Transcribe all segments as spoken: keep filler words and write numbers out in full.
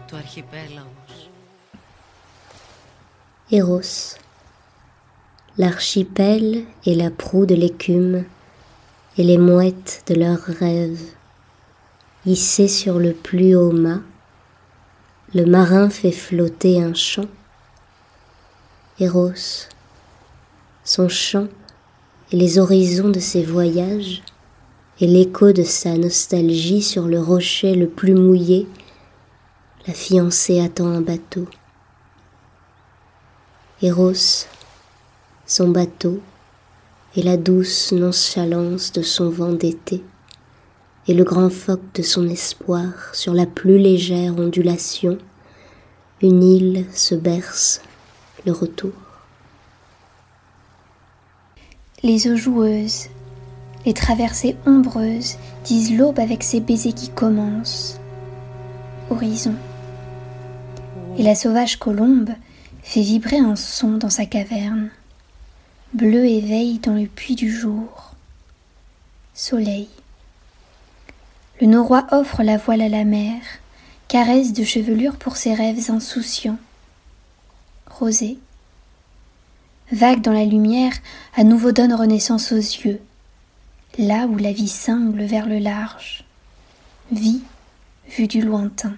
του αρχιπέλαγος. Eros, l'archipel est la proue de l'écume et les mouettes de leurs rêves. Hissé sur le plus haut mât, le marin fait flotter un chant. Eros, son chant et les horizons de ses voyages et l'écho de sa nostalgie sur le rocher le plus mouillé, la fiancée attend un bateau. Eros, son bateau et la douce nonchalance de son vent d'été et le grand phoque de son espoir sur la plus légère ondulation, une île se berce le retour. Les eaux joueuses, les traversées ombreuses disent l'aube avec ses baisers qui commencent. Horizon. Et la sauvage colombe fait vibrer un son dans sa caverne. Bleu éveille dans le puits du jour. Soleil. Le noroît offre la voile à la mer, caresse de chevelure pour ses rêves insouciants. Rosée. Vague dans la lumière, à nouveau donne renaissance aux yeux, là où la vie cingle vers le large. Vie vue du lointain.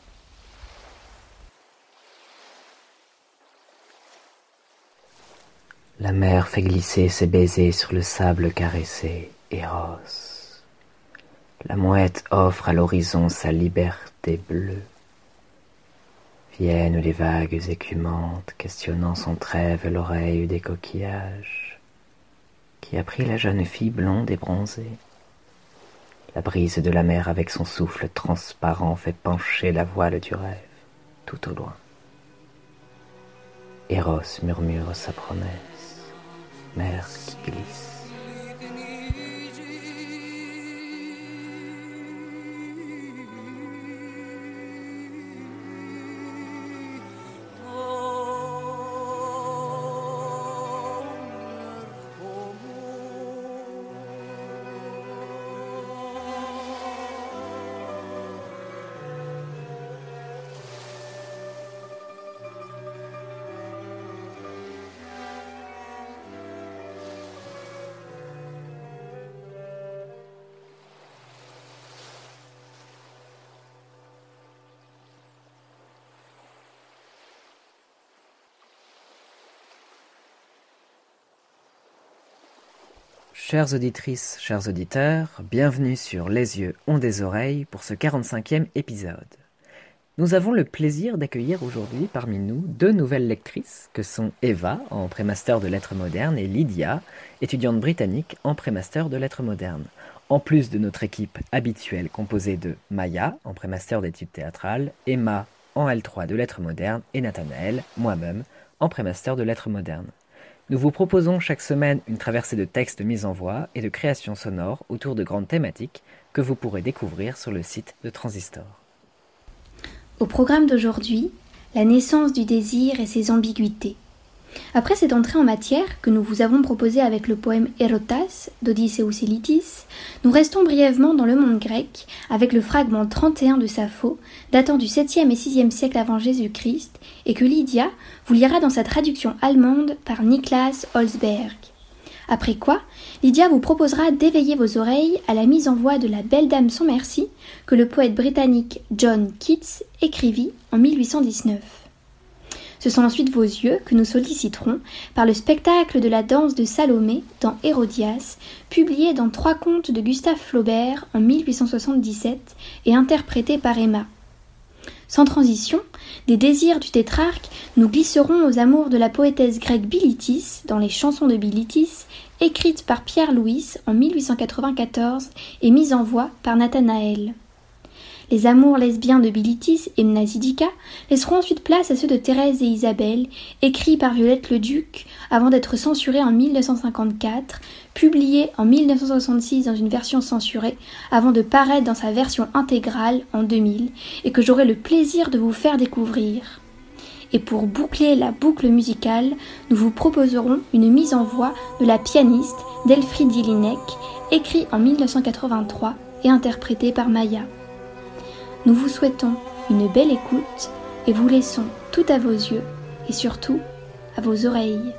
La mer fait glisser ses baisers sur le sable caressé, Eros. La mouette offre à l'horizon sa liberté bleue. Viennent les vagues écumantes, questionnant son trêve l'oreille des coquillages. Qui a pris la jeune fille blonde et bronzée? La brise de la mer avec son souffle transparent fait pencher la voile du rêve, tout au loin. Eros murmure sa promesse, mer qui glisse. Chères auditrices, chers auditeurs, bienvenue sur Les yeux ont des oreilles pour ce quarante-cinquième épisode. Nous avons le plaisir d'accueillir aujourd'hui parmi nous deux nouvelles lectrices que sont Eva, en prémaster de lettres modernes, et Lydia, étudiante britannique en prémaster de lettres modernes. En plus de notre équipe habituelle composée de Maya, en prémaster d'études théâtrales, Emma, en L trois de lettres modernes, et Nathanaël, moi-même, en prémaster de lettres modernes. Nous vous proposons chaque semaine une traversée de textes mis en voix et de créations sonores autour de grandes thématiques que vous pourrez découvrir sur le site de Transistor. Au programme d'aujourd'hui, la naissance du désir et ses ambiguïtés. Après cette entrée en matière que nous vous avons proposée avec le poème Erotas d'Odysseus Elitis, nous restons brièvement dans le monde grec avec le fragment trente et un de Sappho, datant du septième et sixième siècle avant Jésus-Christ, et que Lydia vous lira dans sa traduction allemande par Niklas Holzberg. Après quoi, Lydia vous proposera d'éveiller vos oreilles à la mise en voix de La Belle Dame sans merci que le poète britannique John Keats écrivit en mille huit cent dix-neuf. Ce sont ensuite vos yeux que nous solliciterons par le spectacle de la danse de Salomé dans Hérodias, publié dans trois contes de Gustave Flaubert en mille huit cent soixante-dix-sept et interprété par Emma. Sans transition, des désirs du tétrarque, nous glisserons aux amours de la poétesse grecque Bilitis dans les chansons de Bilitis, écrites par Pierre Louis en mille huit cent quatre-vingt-quatorze et mises en voix par Nathanaël. Les amours lesbiens de Bilitis et Mnasidika laisseront ensuite place à ceux de Thérèse et Isabelle, écrits par Violette le Duc avant d'être censurés en mille neuf cent cinquante-quatre, publiés en mille neuf cent soixante-six dans une version censurée avant de paraître dans sa version intégrale en deux mille et que j'aurai le plaisir de vous faire découvrir. Et pour boucler la boucle musicale, nous vous proposerons une mise en voix de la pianiste Delphine Jelinek, écrite en mille neuf cent quatre-vingt-trois et interprétée par Maya. Nous vous souhaitons une belle écoute et vous laissons tout à vos yeux et surtout à vos oreilles.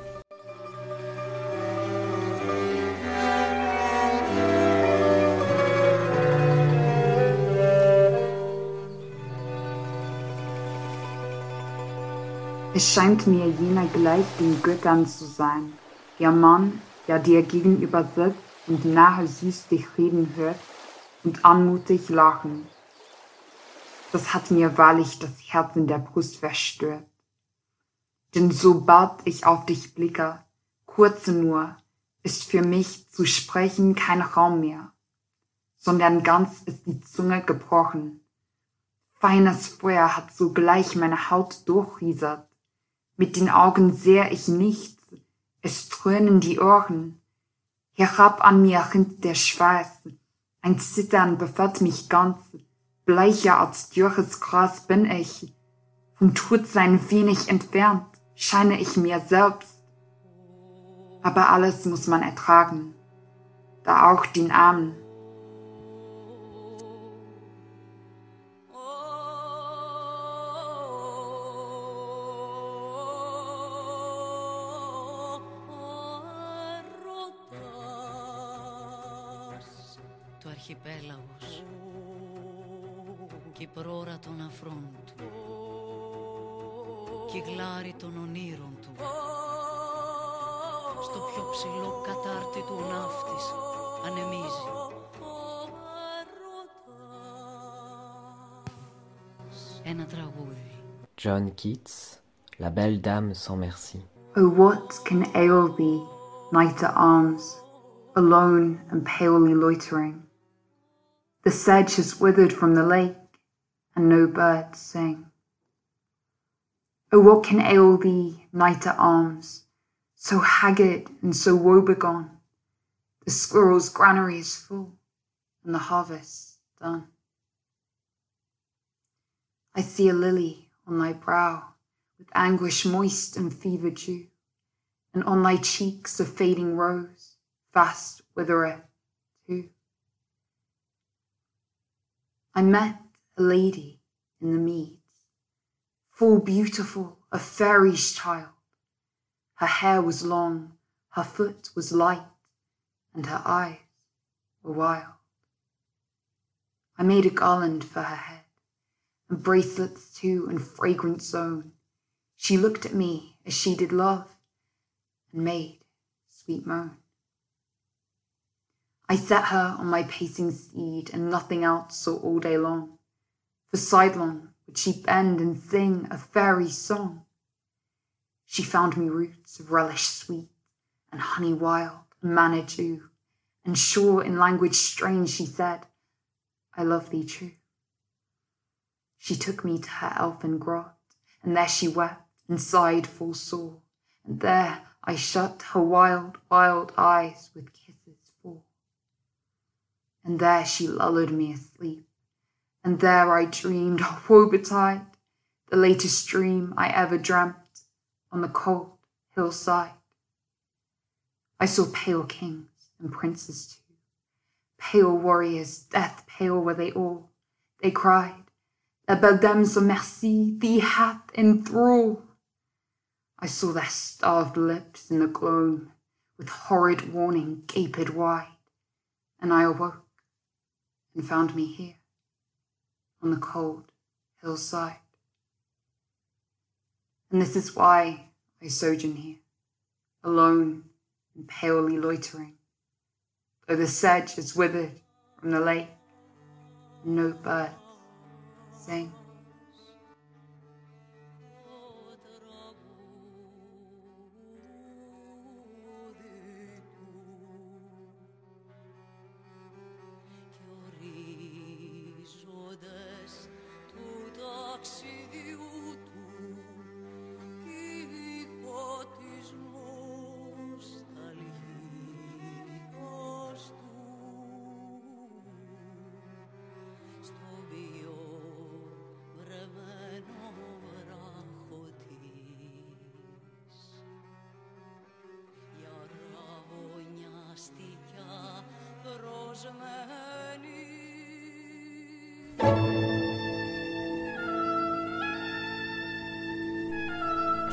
Es scheint mir jener gleich den Göttern zu sein, der Mann, der dir gegenüber sitzt und nahe süß dich reden hört und anmutig lachen. Das hat mir wahrlich das Herz in der Brust verstört. Denn sobald ich auf dich blicke, kurze nur, ist für mich zu sprechen kein Raum mehr, sondern ganz ist die Zunge gebrochen. Feines Feuer hat sogleich meine Haut durchrieselt. Mit den Augen sehe ich nichts, es dröhnen die Ohren. Herab an mir rinnt der Schweiß, ein Zittern befällt mich ganz, bleicher als dürres Gras bin ich. Vom Todsein wenig entfernt, scheine ich mir selbst. Aber alles muss man ertragen, da auch den Armen. Το αρχιπέλαγος κι η πρόωρα των αφρών του κι η γλάρη των ονείρων του στο πιο ψηλό κατάρτι του ο ναύτης ανεμίζει. Ένα τραγούδι. John Keats, La belle dame sans merci. Oh, what can ail thee, knight at arms, alone and palely loitering? The sedge has withered from the lake, and no birds sing. Oh, what can ail thee, knight at arms, so haggard and so woebegone? The squirrel's granary is full, and the harvest done. I see a lily on thy brow, with anguish moist and fever dew, and on thy cheeks a fading rose, fast withereth too. I met a lady in the meads, full beautiful, a fairish child. Her hair was long, her foot was light, and her eyes were wild. I made a garland for her head, and bracelets too, and fragrant zone. She looked at me as she did love, and made sweet moan. I set her on my pacing steed, and nothing else saw all day long. For sidelong would she bend and sing a fairy song. She found me roots of relish sweet, and honey wild, and manna dew, and sure in language strange she said, I love thee true. She took me to her elfin grot, and there she wept and sighed full sore, and there I shut her wild, wild eyes with kisses full. And there she lulled me asleep, and there I dreamed, oh woe betide, the latest dream I ever dreamt on the cold hillside. I saw pale kings and princes too, pale warriors, death pale were they all. They cried, La belle dame sans merci, thee hath in thrall. I saw their starved lips in the gloam, with horrid warning gaped wide, and I awoke and found me here on the cold hillside. And this is why I sojourn here, alone and palely loitering, though the sedge is withered from the lake, and no birds sing.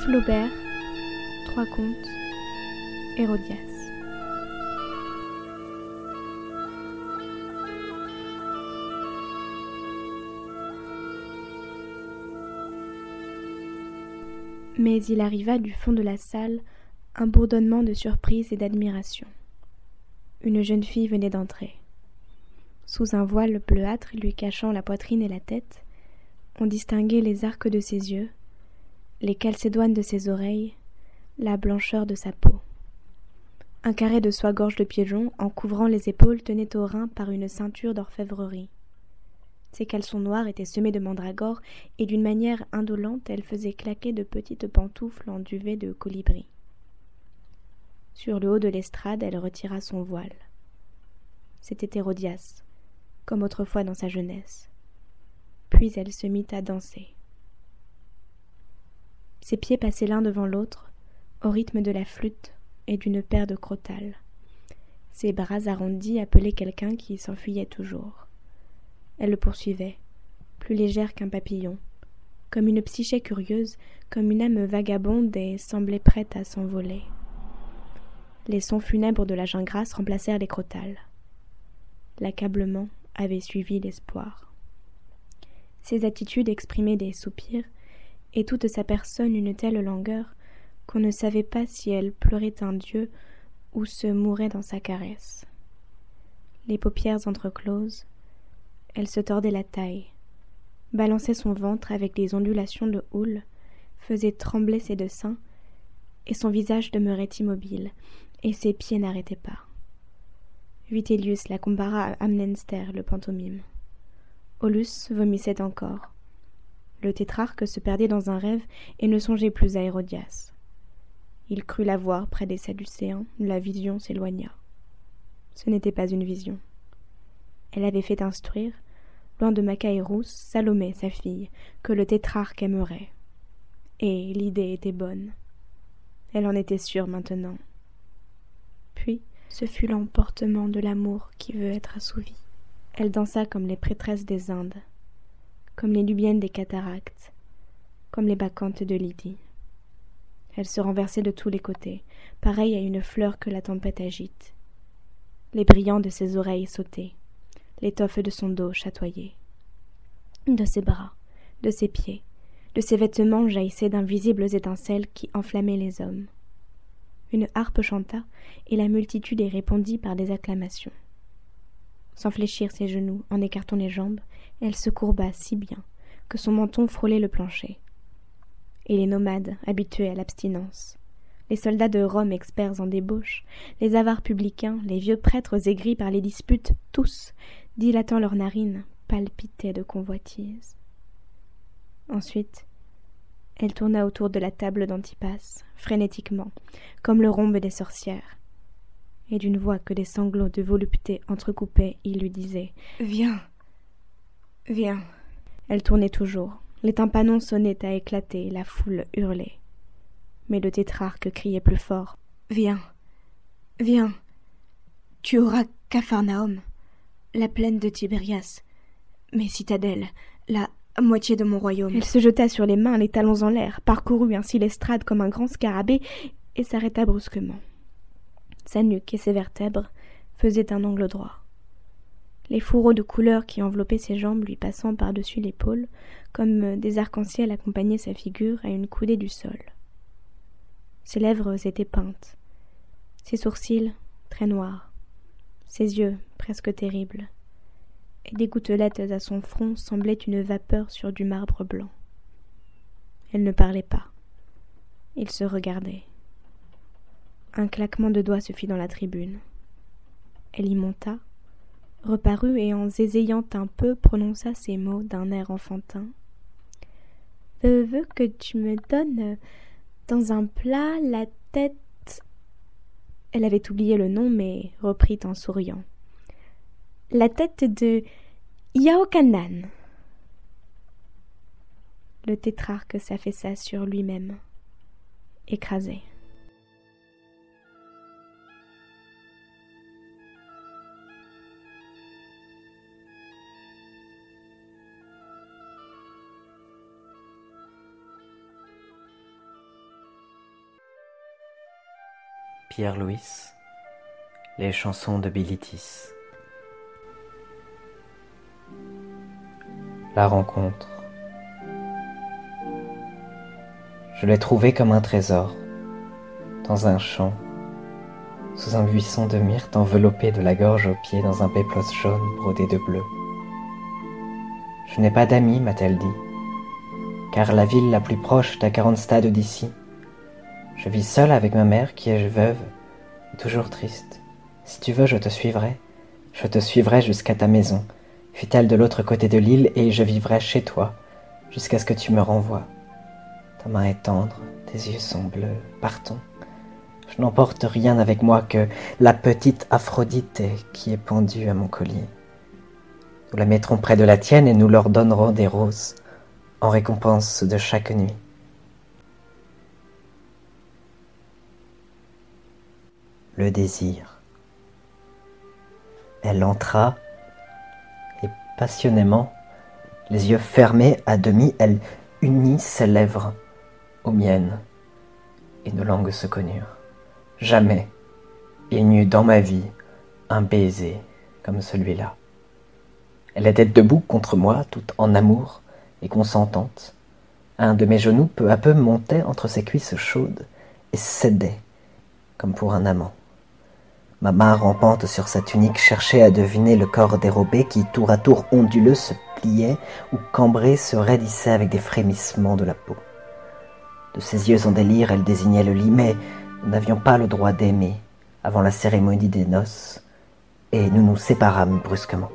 Flaubert, Trois contes, Hérodias. Mais il arriva du fond de la salle un bourdonnement de surprise et d'admiration. Une jeune fille venait d'entrer. Sous un voile bleuâtre lui cachant la poitrine et la tête, on distinguait les arcs de ses yeux, les calcédoines de ses oreilles, la blancheur de sa peau. Un carré de soie-gorge de pigeon, en couvrant les épaules, tenait au rein par une ceinture d'orfèvrerie. Ses caleçons noirs étaient semés de mandragore, et d'une manière indolente, elle faisait claquer de petites pantoufles en duvet de colibri. Sur le haut de l'estrade, elle retira son voile. C'était Hérodias, comme autrefois dans sa jeunesse. Puis elle se mit à danser. Ses pieds passaient l'un devant l'autre, au rythme de la flûte et d'une paire de crotales. Ses bras arrondis appelaient quelqu'un qui s'enfuyait toujours. Elle le poursuivait, plus légère qu'un papillon, comme une psyché curieuse, comme une âme vagabonde et semblait prête à s'envoler. Les sons funèbres de la gingrasse remplacèrent les crotales. L'accablement avait suivi l'espoir. Ses attitudes exprimaient des soupirs, et toute sa personne une telle langueur qu'on ne savait pas si elle pleurait un dieu ou se mourait dans sa caresse. Les paupières entrecloses, elle se tordait la taille, balançait son ventre avec des ondulations de houle, faisait trembler ses deux seins, et son visage demeurait immobile, et ses pieds n'arrêtaient pas. Vitellius la compara à Amlenster, le pantomime. Aulus vomissait encore. Le tétrarque se perdait dans un rêve et ne songeait plus à Hérodias. Il crut la voir près des Sadducéens, la vision s'éloigna. Ce n'était pas une vision. Elle avait fait instruire, loin de Macaërus, Salomé, sa fille, que le tétrarque aimerait. Et l'idée était bonne. Elle en était sûre maintenant. Puis, ce fut l'emportement de l'amour qui veut être assouvi. Elle dansa comme les prêtresses des Indes, comme les Nubiennes des cataractes, comme les Bacchantes de Lydie. Elle se renversait de tous les côtés, pareille à une fleur que la tempête agite. Les brillants de ses oreilles sautaient, l'étoffe de son dos chatoyait. De ses bras, de ses pieds, de ses vêtements jaillissaient d'invisibles étincelles qui enflammaient les hommes. Une harpe chanta, et la multitude y répondit par des acclamations. Sans fléchir ses genoux, en écartant les jambes, elle se courba si bien que son menton frôlait le plancher. Et les nomades, habitués à l'abstinence, les soldats de Rome experts en débauche, les avares publicains, les vieux prêtres aigris par les disputes, tous, dilatant leurs narines, palpitaient de convoitise. Ensuite, elle tourna autour de la table d'Antipas, frénétiquement, comme le rhombe des sorcières. Et d'une voix que des sanglots de volupté entrecoupaient, il lui disait « Viens, viens !» Elle tournait toujours. Les tympanons sonnaient à éclater, la foule hurlait. Mais le tétrarque criait plus fort « Viens, viens, tu auras Capharnaüm, la plaine de Tibérias, mes citadelles, la moitié de mon royaume. » Elle se jeta sur les mains, les talons en l'air, parcourut ainsi l'estrade comme un grand scarabée et s'arrêta brusquement. Sa nuque et ses vertèbres faisaient un angle droit. Les fourreaux de couleur qui enveloppaient ses jambes lui passant par-dessus l'épaule, comme des arcs-en-ciel accompagnaient sa figure à une coudée du sol. Ses lèvres étaient peintes, ses sourcils très noirs, ses yeux presque terribles, et des gouttelettes à son front semblaient une vapeur sur du marbre blanc. Elle ne parlait pas. Il se regardait. Un claquement de doigts se fit dans la tribune. Elle y monta, reparut et en zézayant un peu prononça ces mots d'un air enfantin. « Je veux que tu me donnes dans un plat la tête... » Elle avait oublié le nom mais reprit en souriant. « La tête de Yaochanan. » Le tétrarque s'affaissa sur lui-même, écrasé. Pierre Louis, les chansons de Bilitis. La rencontre. Je l'ai trouvée comme un trésor, dans un champ, sous un buisson de myrte enveloppé de la gorge aux pieds dans un péplos jaune brodé de bleu. Je n'ai pas d'amis, m'a-t-elle dit, car la ville la plus proche est à quarante stades d'ici. Je vis seule avec ma mère qui est veuve et toujours triste. Si tu veux, je te suivrai. Je te suivrai jusqu'à ta maison, fût-elle de l'autre côté de l'île, et je vivrai chez toi, jusqu'à ce que tu me renvoies. Ta main est tendre, tes yeux sont bleus, partons. Je n'emporte rien avec moi que la petite Aphrodite qui est pendue à mon collier. Nous la mettrons près de la tienne et nous leur donnerons des roses, en récompense de chaque nuit. Le désir. Elle entra, et passionnément, les yeux fermés à demi, elle unit ses lèvres aux miennes, et nos langues se connurent. Jamais il n'y eut dans ma vie un baiser comme celui-là. Elle était debout contre moi, toute en amour et consentante. Un de mes genoux peu à peu montait entre ses cuisses chaudes et cédait, comme pour un amant. Ma main rampante sur sa tunique cherchait à deviner le corps dérobé qui, tour à tour onduleux, se pliait ou cambré se raidissait avec des frémissements de la peau. De ses yeux en délire, elle désignait le lit, mais nous n'avions pas le droit d'aimer avant la cérémonie des noces, et nous nous séparâmes brusquement.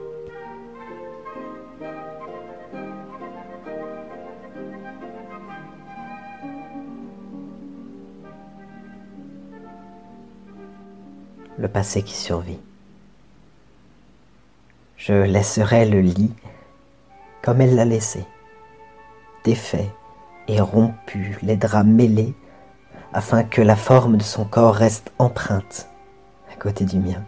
Le passé qui survit. Je laisserai le lit comme elle l'a laissé, défait et rompu, les draps mêlés, afin que la forme de son corps reste empreinte à côté du mien.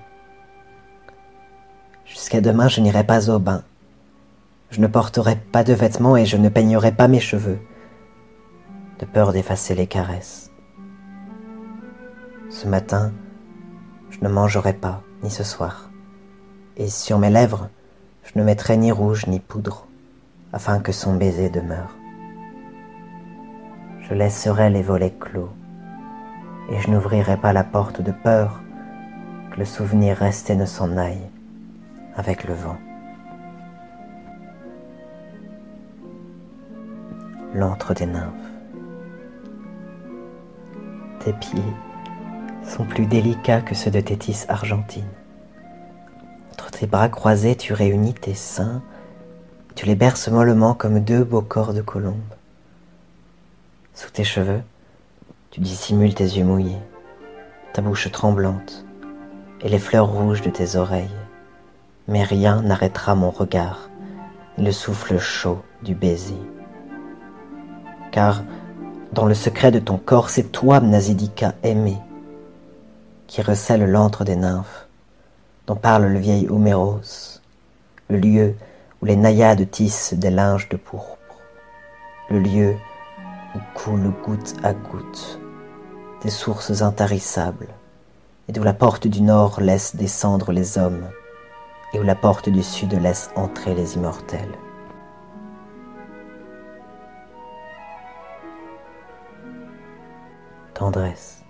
Jusqu'à demain, je n'irai pas au bain. Je ne porterai pas de vêtements et je ne peignerai pas mes cheveux, de peur d'effacer les caresses. Ce matin, je ne mangerai pas, ni ce soir, et sur mes lèvres, je ne mettrai ni rouge ni poudre, afin que son baiser demeure. Je laisserai les volets clos, et je n'ouvrirai pas la porte de peur que le souvenir resté ne s'en aille avec le vent. L'antre des nymphes. Tes pieds sont plus délicats que ceux de Thétis argentine. Entre tes bras croisés, tu réunis tes seins, et tu les berces mollement comme deux beaux corps de colombe. Sous tes cheveux, tu dissimules tes yeux mouillés, ta bouche tremblante et les fleurs rouges de tes oreilles. Mais rien n'arrêtera mon regard, ni le souffle chaud du baiser. Car, dans le secret de ton corps, c'est toi, Mnasidika aimée, qui recèle l'antre des nymphes, dont parle le vieil Homéros, le lieu où les naïades tissent des linges de pourpre, le lieu où coulent goutte à goutte des sources intarissables, et d'où la porte du nord laisse descendre les hommes, et où la porte du sud laisse entrer les immortels. Tendresse.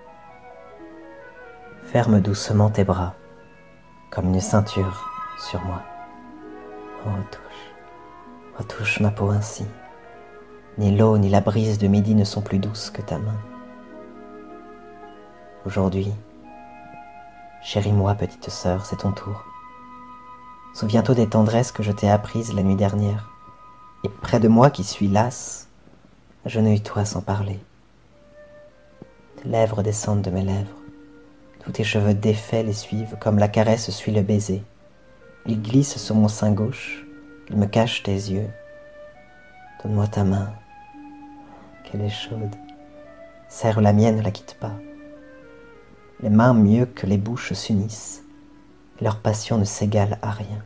Ferme doucement tes bras, comme une ceinture sur moi. Oh, touche, retouche ma peau ainsi. Ni l'eau ni la brise de midi ne sont plus douces que ta main. Aujourd'hui, chéris-moi, petite sœur, c'est ton tour. Souviens-toi des tendresses que je t'ai apprises la nuit dernière, et près de moi qui suis lasse, agenouille-toi sans parler. Tes lèvres descendent de mes lèvres, tous tes cheveux défaits les suivent comme la caresse suit le baiser. Ils glissent sur mon sein gauche, ils me cachent tes yeux. Donne-moi ta main, qu'elle est chaude. Serre la mienne, ne la quitte pas. Les mains mieux que les bouches s'unissent, et leur passion ne s'égale à rien.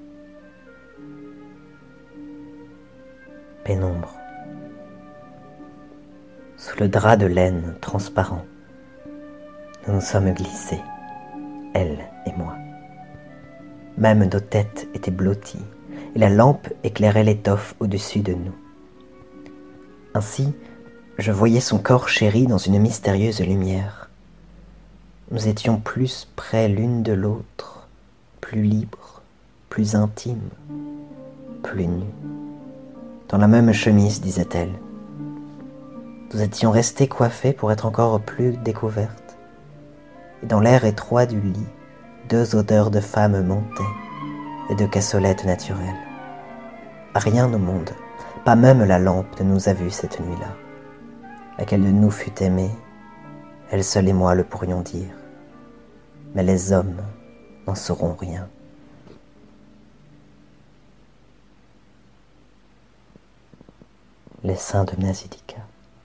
Pénombre. sous le drap de laine transparent. Nous nous sommes glissés, elle et moi. Même nos têtes étaient blotties, et la lampe éclairait l'étoffe au-dessus de nous. Ainsi, je voyais son corps chéri dans une mystérieuse lumière. Nous étions plus près l'une de l'autre, plus libres, plus intimes, plus nus. Dans la même chemise, disait-elle. Nous étions restés coiffés pour être encore plus découvertes. Et dans l'air étroit du lit, deux odeurs de femmes montaient et de cassolettes naturelles. Rien au monde, pas même la lampe, ne nous a vus cette nuit-là. Laquelle de nous fut aimée, elle seule et moi le pourrions dire. Mais les hommes n'en sauront rien. Les seins de Mnasidika.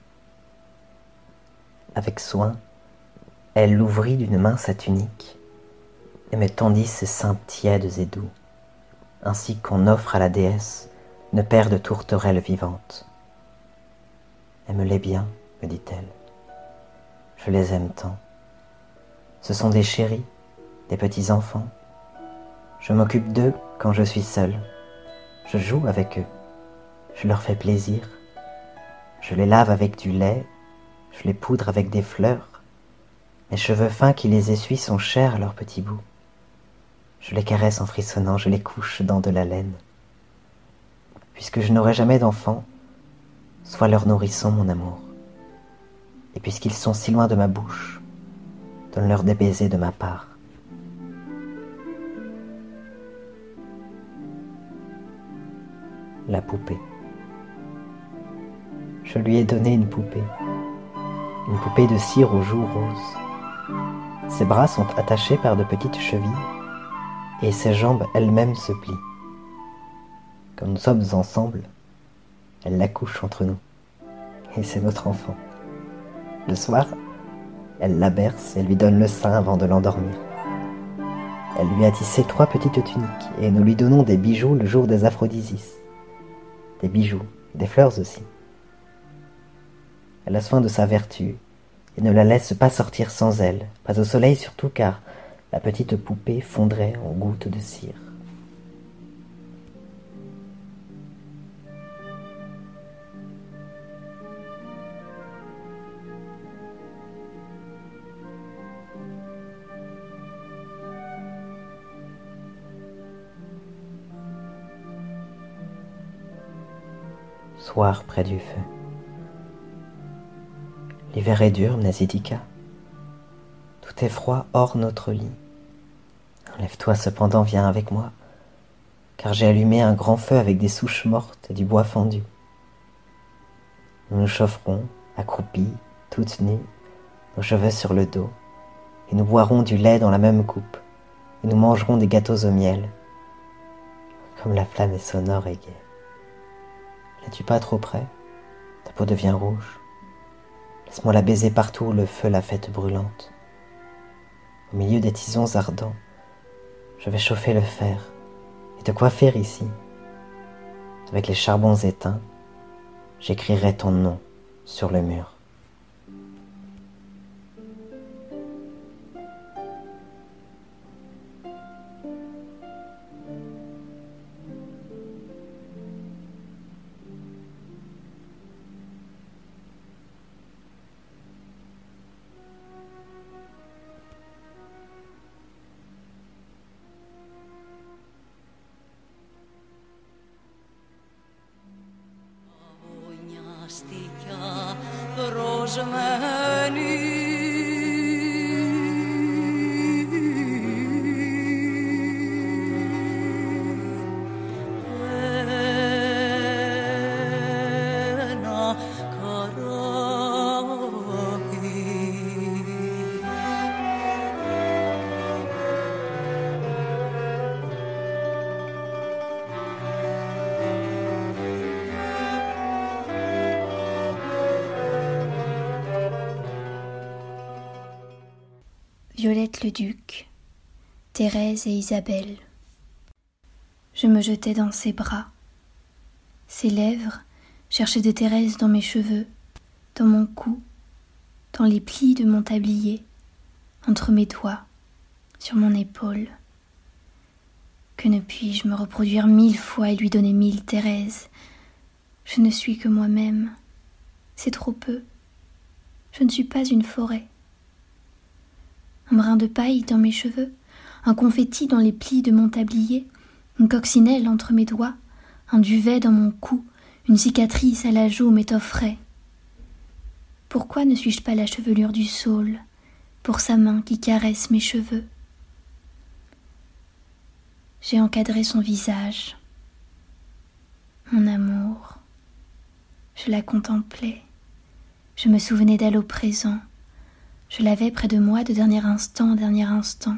Avec soin, elle l'ouvrit d'une main sa tunique et me tendit ses seins tièdes et doux, ainsi qu'on offre à la déesse une paire de tourterelles vivantes. Aime-les bien, me dit-elle. Je les aime tant. Ce sont des chéris, des petits enfants. Je m'occupe d'eux quand je suis seule. Je joue avec eux. Je leur fais plaisir. Je les lave avec du lait. Je les poudre avec des fleurs. Les cheveux fins qui les essuient sont chers à leurs petits bouts. Je les caresse en frissonnant, je les couche dans de la laine. Puisque je n'aurai jamais d'enfants, sois leur nourrisson, mon amour. Et puisqu'ils sont si loin de ma bouche, donne-leur des baisers de ma part. La poupée. Je lui ai donné une poupée. Une poupée de cire aux joues roses. Ses bras sont attachés par de petites chevilles et ses jambes elles-mêmes se plient. Quand nous sommes ensemble, elle la couche entre nous. Et c'est notre enfant. Le soir, elle la berce et lui donne le sein avant de l'endormir. Elle lui a tissé trois petites tuniques et nous lui donnons des bijoux le jour des Aphrodisies. Des bijoux, des fleurs aussi. Elle a soin de sa vertu et ne la laisse pas sortir sans elle, pas au soleil surtout car la petite poupée fondrait en gouttes de cire. Soir près du feu. L'hiver est dur, Mnasidika. Tout est froid hors notre lit. Lève-toi cependant, viens avec moi, car j'ai allumé un grand feu avec des souches mortes et du bois fendu. Nous nous chaufferons, accroupis, toutes nues, nos cheveux sur le dos, et nous boirons du lait dans la même coupe, et nous mangerons des gâteaux au miel. Comme la flamme est sonore et gaie. N'es-tu pas trop près? Ta peau devient rouge. Laisse-moi la baiser partout où le feu l'a faite brûlante. Au milieu des tisons ardents, je vais chauffer le fer et te coiffer ici. Avec les charbons éteints, j'écrirai ton nom sur le mur. Violette le Duc, Thérèse et Isabelle. Je me jetais dans ses bras. Ses lèvres cherchaient de Thérèse dans mes cheveux, dans mon cou, dans les plis de mon tablier, entre mes doigts, sur mon épaule. Que ne puis-je me reproduire mille fois et lui donner mille Thérèse? Je ne suis que moi-même. C'est trop peu. Je ne suis pas une forêt. Un brin de paille dans mes cheveux, un confetti dans les plis de mon tablier, une coccinelle entre mes doigts, un duvet dans mon cou, une cicatrice à la joue m'étofferait. Pourquoi ne suis-je pas la chevelure du saule, pour sa main qui caresse mes cheveux? J'ai encadré son visage. Mon amour, je la contemplais. Je me souvenais d'elle au présent. Je l'avais près de moi de dernier instant en dernier instant.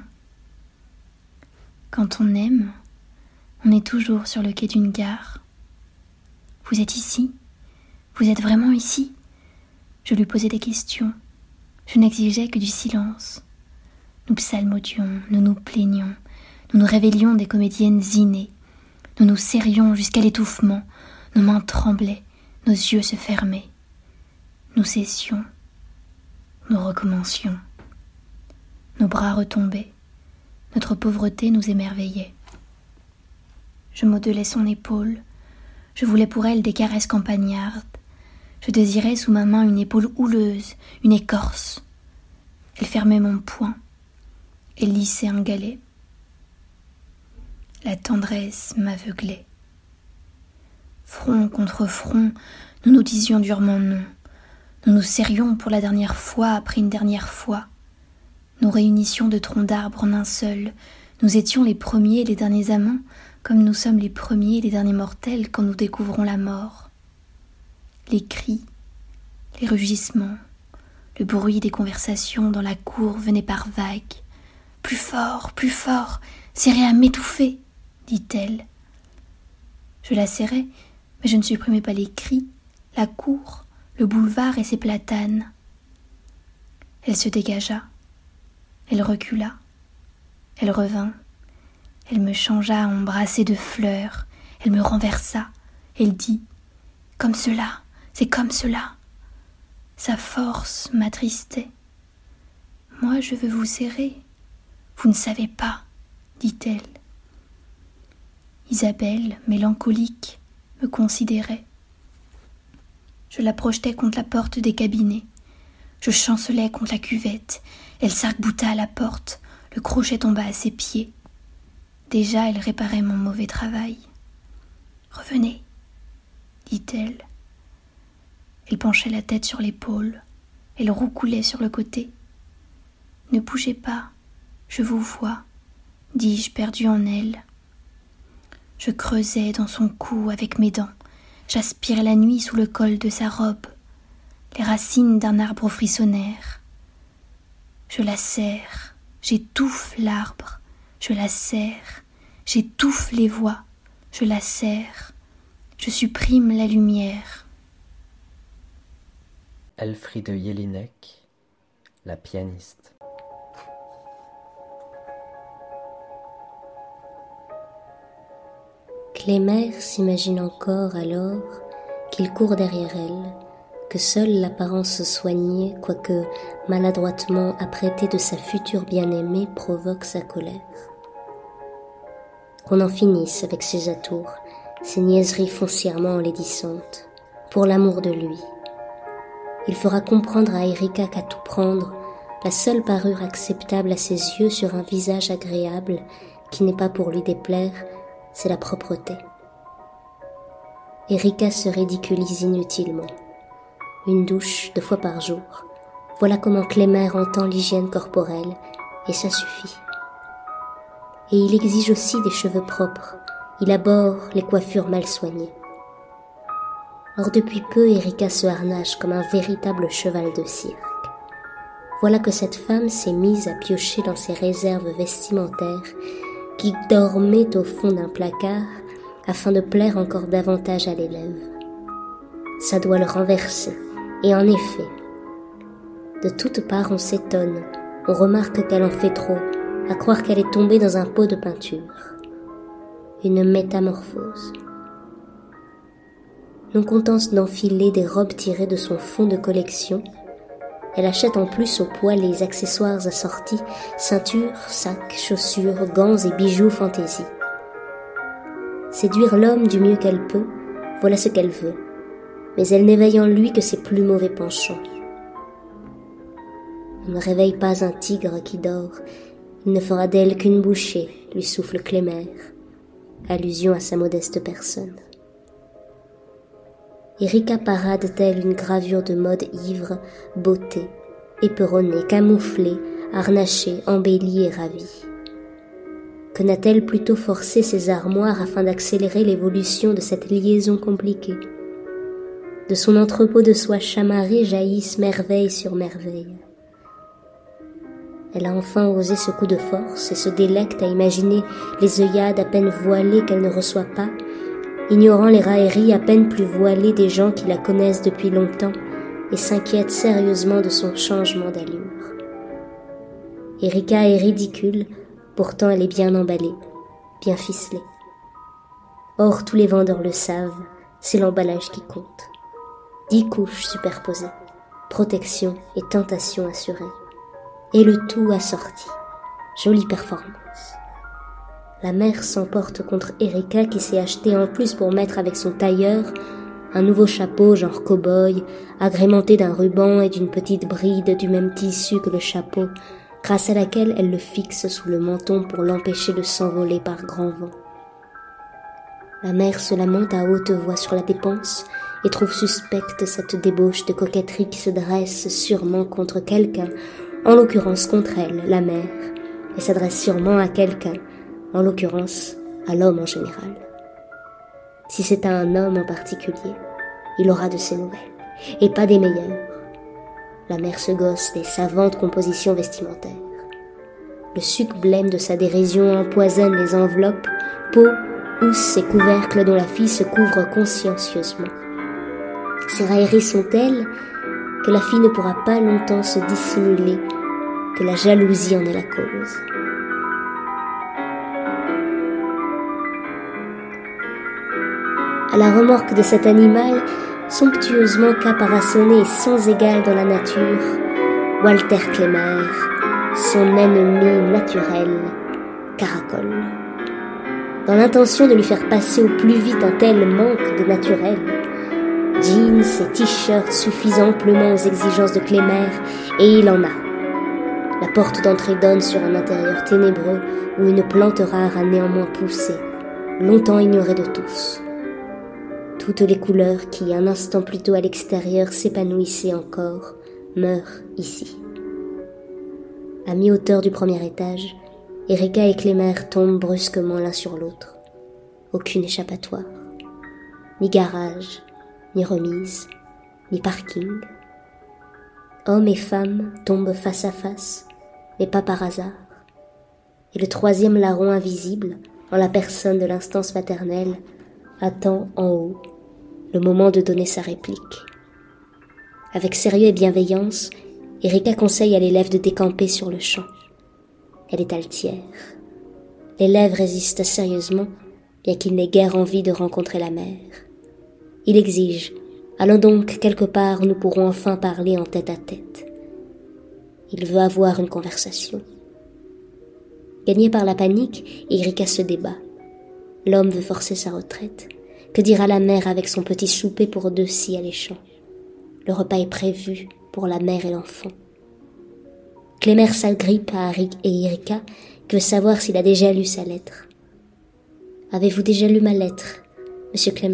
Quand on aime, on est toujours sur le quai d'une gare. Vous êtes ici? Vous êtes vraiment ici? Je lui posais des questions. Je n'exigeais que du silence. Nous psalmodions, nous nous plaignions, nous nous révélions des comédiennes innées. Nous nous serrions jusqu'à l'étouffement, nos mains tremblaient, nos yeux se fermaient. Nous cessions, nous recommencions. Nos bras retombaient, notre pauvreté nous émerveillait. Je modelais son épaule, je voulais pour elle des caresses campagnardes. Je désirais sous ma main une épaule houleuse, une écorce. Elle fermait mon poing, elle lissait un galet. La tendresse m'aveuglait. Front contre front, nous nous disions durement non. Nous nous serrions pour la dernière fois après une dernière fois. Nous réunissions de troncs d'arbres en un seul. Nous étions les premiers et les derniers amants, comme nous sommes les premiers et les derniers mortels quand nous découvrons la mort. Les cris, les rugissements, le bruit des conversations dans la cour venait par vagues. « Plus fort, plus fort, serrez à m'étouffer !» dit-elle. Je la serrais, mais je ne supprimais pas les cris, la cour, le boulevard et ses platanes. Elle se dégagea, elle recula, elle revint, elle me changea embrassée de fleurs, elle me renversa, elle dit « Comme cela, c'est comme cela !» Sa force m'attristait. « Moi, je veux vous serrer. Vous ne savez pas, dit-elle. » Isabelle, mélancolique, me considérait. Je la projetais contre la porte des cabinets. Je chancelais contre la cuvette. Elle s'arc-bouta à la porte. Le crochet tomba à ses pieds. Déjà, elle réparait mon mauvais travail. « Revenez, » dit-elle. Elle penchait la tête sur l'épaule. Elle roucoulait sur le côté. « Ne bougez pas, je vous vois, » dis-je perdu en elle. Je creusais dans son cou avec mes dents. J'aspirais la nuit sous le col de sa robe. Les racines d'un arbre frissonnèrent. Je la serre, j'étouffe l'arbre. Je la serre, j'étouffe les voix. Je la serre, je supprime la lumière. Elfriede Jelinek, la pianiste. Clémer s'imagine encore alors qu'il court derrière elle, que seule l'apparence soignée, quoique maladroitement apprêtée de sa future bien-aimée, provoque sa colère. Qu'on en finisse avec ces atours, ces niaiseries foncièrement enlaidissantes, pour l'amour de lui. Il fera comprendre à Erika qu'à tout prendre, la seule parure acceptable à ses yeux sur un visage agréable, qui n'est pas pour lui déplaire, c'est la propreté. Erika se ridiculise inutilement. Une douche deux fois par jour. Voilà comment Clémer entend l'hygiène corporelle, et ça suffit. Et il exige aussi des cheveux propres. Il abhorre les coiffures mal soignées. Or depuis peu, Erika se harnache comme un véritable cheval de cirque. Voilà que cette femme s'est mise à piocher dans ses réserves vestimentaires qui dormaient au fond d'un placard afin de plaire encore davantage à l'élève. Ça doit le renverser, et en effet, de toutes parts on s'étonne, on remarque qu'elle en fait trop, à croire qu'elle est tombée dans un pot de peinture. Une métamorphose. non contente d'enfiler des robes tirées de son fonds de collection, elle achète en plus au poids les accessoires assortis, ceintures, sacs, chaussures, gants et bijoux fantaisie. Séduire l'homme du mieux qu'elle peut, voilà ce qu'elle veut, mais elle n'éveille en lui que ses plus mauvais penchants. On ne réveille pas un tigre qui dort, il ne fera d'elle qu'une bouchée, lui souffle Clémère, allusion à sa modeste personne. Erika parade telle une gravure de mode ivre, beauté, éperonnée, camouflée, harnachée, embellie et ravie. Que n'a-t-elle plutôt forcé ses armoires afin d'accélérer l'évolution de cette liaison compliquée? De son entrepôt de soie chamarrée jaillissent merveille sur merveille. Elle a enfin osé ce coup de force et se délecte à imaginer les œillades à peine voilées qu'elle ne reçoit pas, ignorant les railleries à peine plus voilées des gens qui la connaissent depuis longtemps et s'inquiètent sérieusement de son changement d'allure. Erika est ridicule, pourtant elle est bien emballée, bien ficelée. Or tous les vendeurs le savent, c'est l'emballage qui compte. Dix couches superposées, protection et tentation assurée. Et le tout assorti. Jolie performance. La mère s'emporte contre Erika qui s'est achetée en plus pour mettre avec son tailleur un nouveau chapeau genre cow-boy, agrémenté d'un ruban et d'une petite bride du même tissu que le chapeau, grâce à laquelle elle le fixe sous le menton pour l'empêcher de s'envoler par grand vent. La mère se lamente à haute voix sur la dépense et trouve suspecte cette débauche de coquetterie qui se dresse sûrement contre quelqu'un, en l'occurrence contre elle, la mère, et s'adresse sûrement à quelqu'un, en l'occurrence à l'homme en général. Si c'est à un homme en particulier, il aura de ses nouvelles, et pas des meilleures. La mère se gosse des savantes compositions vestimentaires. Le suc blême de sa dérision empoisonne les enveloppes, peaux, housses et couvercles dont la fille se couvre consciencieusement. Ces railleries sont telles que la fille ne pourra pas longtemps se dissimuler que la jalousie en est la cause. À la remorque de cet animal, somptueusement caparaçonné et sans égal dans la nature, Walter Clémère, son ennemi naturel, caracole. Dans l'intention de lui faire passer au plus vite un tel manque de naturel, jeans et t-shirts suffisent amplement aux exigences de Clémère, et il en a. La porte d'entrée donne sur un intérieur ténébreux où une plante rare a néanmoins poussé, longtemps ignorée de tous. Toutes les couleurs qui, un instant plus tôt à l'extérieur, s'épanouissaient encore, meurent ici. À mi-hauteur du premier étage, Erika et Clémère tombent brusquement l'un sur l'autre. Aucune échappatoire, ni garage, ni remise, ni parking. Hommes et femmes tombent face à face, mais pas par hasard. Et le troisième larron invisible, en la personne de l'instance maternelle, attend en haut le moment de donner sa réplique. Avec sérieux et bienveillance, Erika conseille à l'élève de décamper sur le champ. Elle est altière. L'élève résiste sérieusement, bien qu'il n'ait guère envie de rencontrer la mère. Il exige « Allons donc quelque part où nous pourrons enfin parler en tête à tête. » Il veut avoir une conversation. Gagnée par la panique, Erika se débat. L'homme veut forcer sa retraite. Que dira la mère avec son petit souper pour deux si alléchant? Le repas est prévu pour la mère et l'enfant. Clémère s'agrippe à Harry et Erika, qui veut savoir s'il a déjà lu sa lettre. « Avez-vous déjà lu ma lettre, monsieur Clémère ?»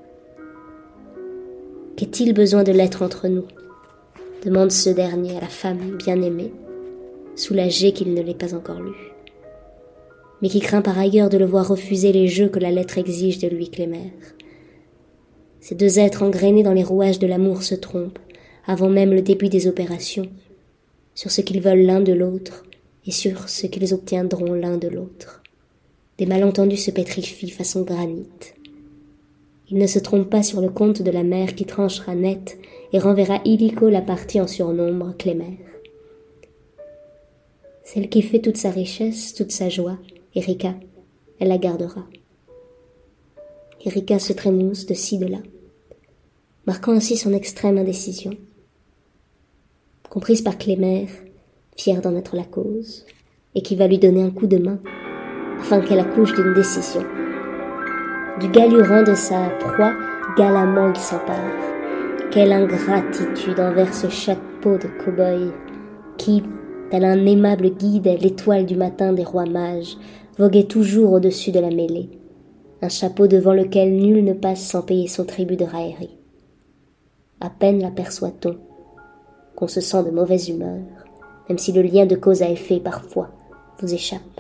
« Qu'est-il besoin de lettres entre nous ?» demande ce dernier à la femme bien-aimée, soulagée qu'il ne l'ait pas encore lue, mais qui craint par ailleurs de le voir refuser les jeux que la lettre exige de lui, Clémère. Ces deux êtres engrainés dans les rouages de l'amour se trompent, avant même le début des opérations, sur ce qu'ils veulent l'un de l'autre et sur ce qu'ils obtiendront l'un de l'autre. Des malentendus se pétrifient façon granit. Il ne se trompe pas sur le compte de la mère qui tranchera net et renverra illico la partie en surnombre, Clémère. Celle qui fait toute sa richesse, toute sa joie, Erika, elle la gardera. Erika se trémousse de ci de là. marquant ainsi son extrême indécision. Comprise par Clémère, fière d'en être la cause, et qui va lui donner un coup de main, afin qu'elle accouche d'une décision. Du galurin de sa proie, galamment il s'empare. Quelle ingratitude envers ce chapeau de cow-boy, qui, tel un aimable guide, l'étoile du matin des rois mages, voguait toujours au-dessus de la mêlée, un chapeau devant lequel nul ne passe sans payer son tribut de raillerie. À peine l'aperçoit-on, qu'on se sent de mauvaise humeur, même si le lien de cause à effet, parfois, vous échappe.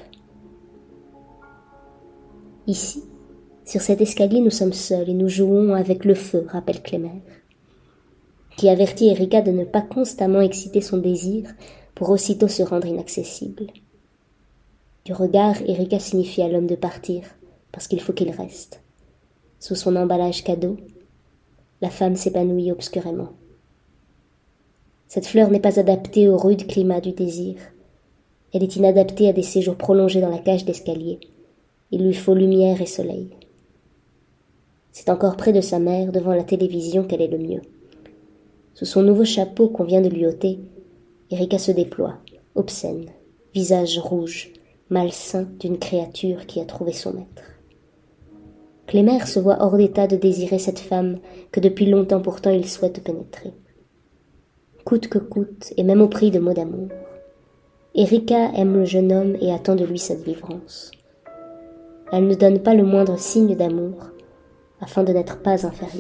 Ici, sur cet escalier, nous sommes seuls et nous jouons avec le feu, rappelle Clémère, qui avertit Erika de ne pas constamment exciter son désir pour aussitôt se rendre inaccessible. Du regard, Erika signifie à l'homme de partir, parce qu'il faut qu'il reste. Sous son emballage cadeau, la femme s'épanouit obscurément. Cette fleur n'est pas adaptée au rude climat du désir. Elle est inadaptée à des séjours prolongés dans la cage d'escalier. Il lui faut lumière et soleil. C'est encore près de sa mère, devant la télévision, qu'elle est le mieux. Sous son nouveau chapeau qu'on vient de lui ôter, Erika se déploie, obscène, visage rouge, malsain d'une créature qui a trouvé son maître. Clémère se voit hors d'état de désirer cette femme que depuis longtemps pourtant il souhaite pénétrer. Coûte que coûte, et même au prix de mots d'amour. Erika aime le jeune homme et attend de lui sa délivrance. Elle ne donne pas le moindre signe d'amour, afin de n'être pas inférieure.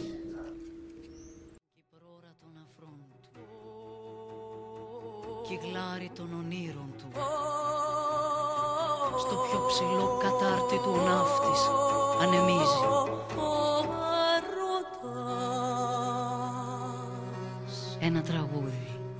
Κυκλάρει των ονείρων του στο πιο ψηλό κατάρτι του ο ναύτης ανεμίζει. Ένα τραγούδι.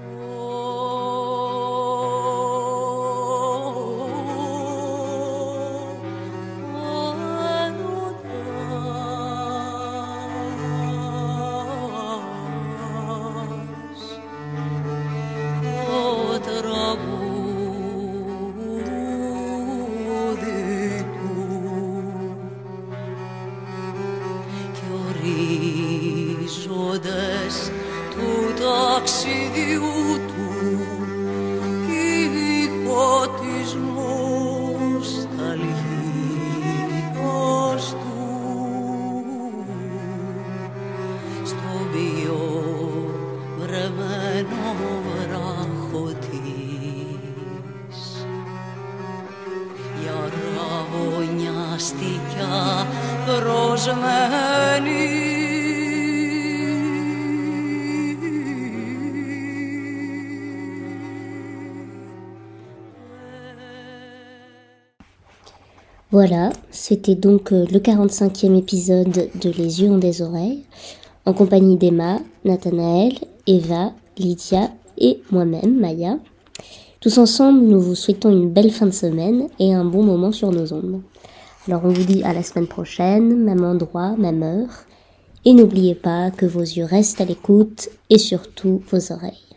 Voilà, c'était donc le quarante-cinquième épisode de Les yeux ont des oreilles, en compagnie d'Emma, Nathanaël, Eva, Lydia et moi-même, Maya. Tous ensemble, nous vous souhaitons une belle fin de semaine et un bon moment sur nos ondes. Alors on vous dit à la semaine prochaine, même endroit, même heure. Et n'oubliez pas que vos yeux restent à l'écoute et surtout vos oreilles.